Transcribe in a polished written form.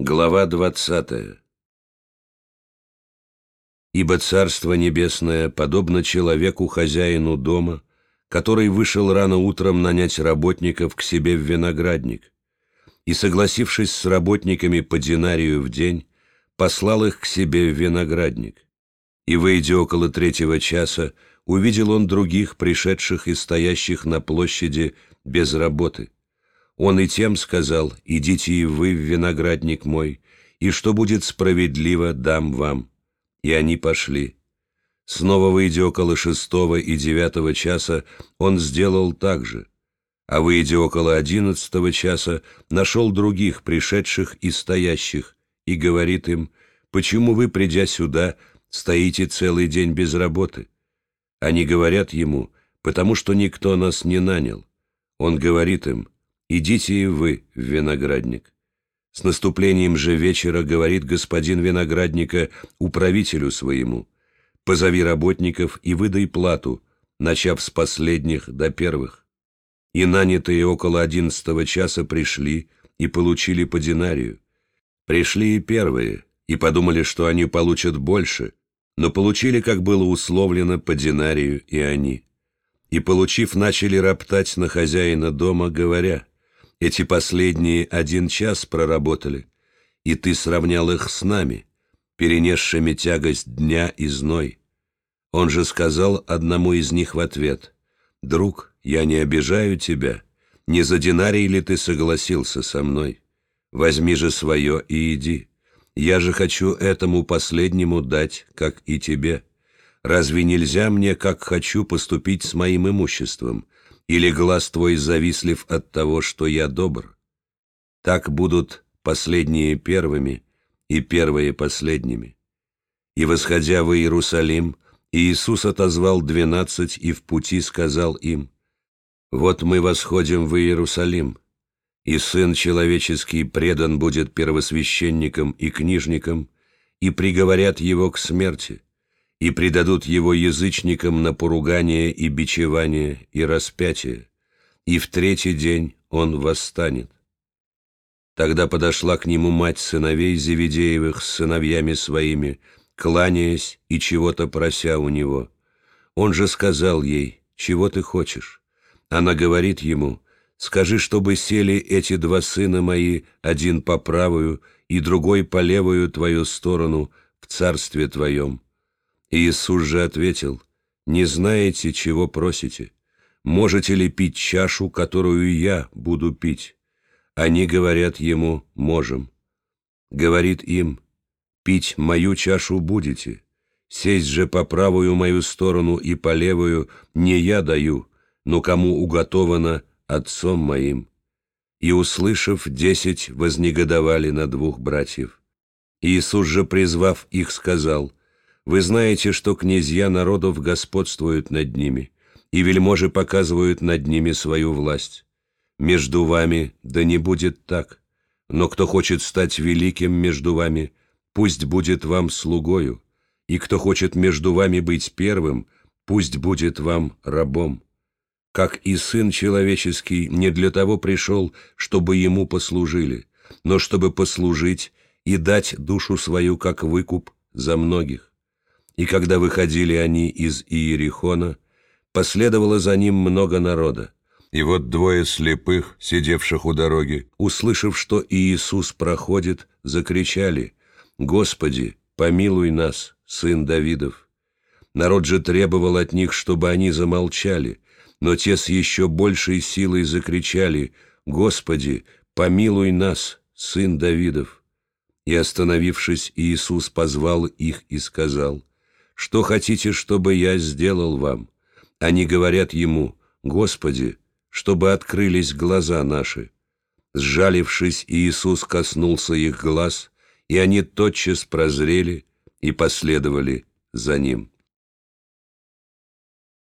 Глава 20. «Ибо Царство Небесное подобно человеку-хозяину дома, который вышел рано утром нанять работников к себе в виноградник, и, согласившись с работниками по динарию в день, послал их к себе в виноградник. И, выйдя около 3 часа, увидел он других, пришедших и стоящих на площади без работы. Он и тем сказал: идите и вы в виноградник мой, и что будет справедливо, дам вам. И они пошли. Снова, выйдя около 6 и 9 часа, он сделал так же. А выйдя около 11 часа, нашел других, пришедших и стоящих, и говорит им: почему вы, придя сюда, стоите целый день без работы? Они говорят ему: потому что никто нас не нанял. Он говорит им: идите и вы в виноградник. С наступлением же вечера говорит господин виноградника управителю своему: позови работников и выдай плату, начав с последних до первых. И нанятые около 11 часа пришли и получили по динарию. Пришли и первые, и подумали, что они получат больше, но получили, как было условлено, по динарию и они. И, получив, начали роптать на хозяина дома, говоря: эти последние 1 час проработали, и ты сравнял их с нами, перенесшими тягость дня и зной. Он же сказал одному из них в ответ: друг, я не обижаю тебя, не за динарий ли ты согласился со мной? Возьми же свое и иди. Я же хочу этому последнему дать, как и тебе. Разве нельзя мне, как хочу, поступить с моим имуществом? Или глаз твой завистлив от того, что я добр? Так будут последние первыми, и первые последними. И, восходя в Иерусалим, Иисус отозвал 12 и в пути сказал им: вот мы восходим в Иерусалим, и Сын Человеческий предан будет первосвященникам и книжникам, и приговорят его к смерти, и предадут его язычникам на поругание и бичевание и распятие, и в 3-й день он восстанет. Тогда подошла к нему мать сыновей Зеведеевых с сыновьями своими, кланяясь и чего-то прося у него. Он же сказал ей: чего ты хочешь? Она говорит ему: скажи, чтобы сели эти 2 сына мои, один по правую и другой по левую твою сторону, в царстве твоем. Иисус же ответил: не знаете, чего просите? Можете ли пить чашу, которую я буду пить? Они говорят ему: можем. Говорит им: пить мою чашу будете, сесть же по правую мою сторону и по левую не я даю, но кому уготовано Отцом моим. И, услышав, 10 вознегодовали на 2 братьев. Иисус же, призвав их, сказал: вы знаете, что князья народов господствуют над ними, и вельможи показывают над ними свою власть. Между вами да не будет так, но кто хочет стать великим между вами, пусть будет вам слугою, и кто хочет между вами быть первым, пусть будет вам рабом. Как и Сын Человеческий не для того пришел, чтобы Ему послужили, но чтобы послужить и дать душу свою как выкуп за многих. И когда выходили они из Иерихона, последовало за ним много народа. И вот 2 слепых, сидевших у дороги, услышав, что Иисус проходит, закричали: «Господи, помилуй нас, Сын Давидов!» Народ же требовал от них, чтобы они замолчали, но те с еще большей силой закричали: «Господи, помилуй нас, Сын Давидов!» И, остановившись, Иисус позвал их и сказал: «Что хотите, чтобы я сделал вам?» Они говорят ему: «Господи, чтобы открылись глаза наши». Сжалившись, Иисус коснулся их глаз, и они тотчас прозрели и последовали за ним.